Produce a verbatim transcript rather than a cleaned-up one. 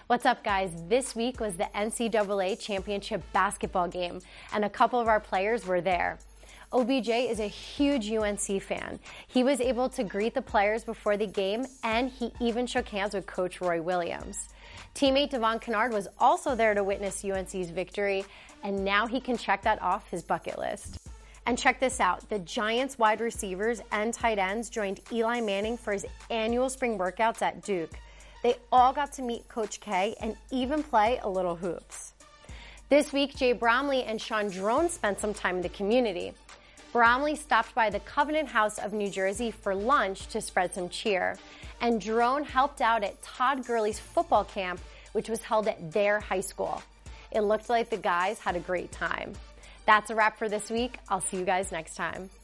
What's up, guys? This week was the N C double A championship basketball game, and a couple of our players were there. O B J is a huge U N C fan. He was able to greet the players before the game, and he even shook hands with Coach Roy Williams. Teammate Devon Kennard was also there to witness U N C's victory, and now he can check that off his bucket list. And check this out, the Giants wide receivers and tight ends joined Eli Manning for his annual spring workouts at Duke. They all got to meet Coach K and even play a little hoops. This week, Jay Bromley and Sean Drone spent some time in the community. Bromley stopped by the Covenant House of New Jersey for lunch to spread some cheer, and Drone helped out at Todd Gurley's football camp, which was held at their high school. It looked like the guys had a great time. That's a wrap for this week. I'll see you guys next time.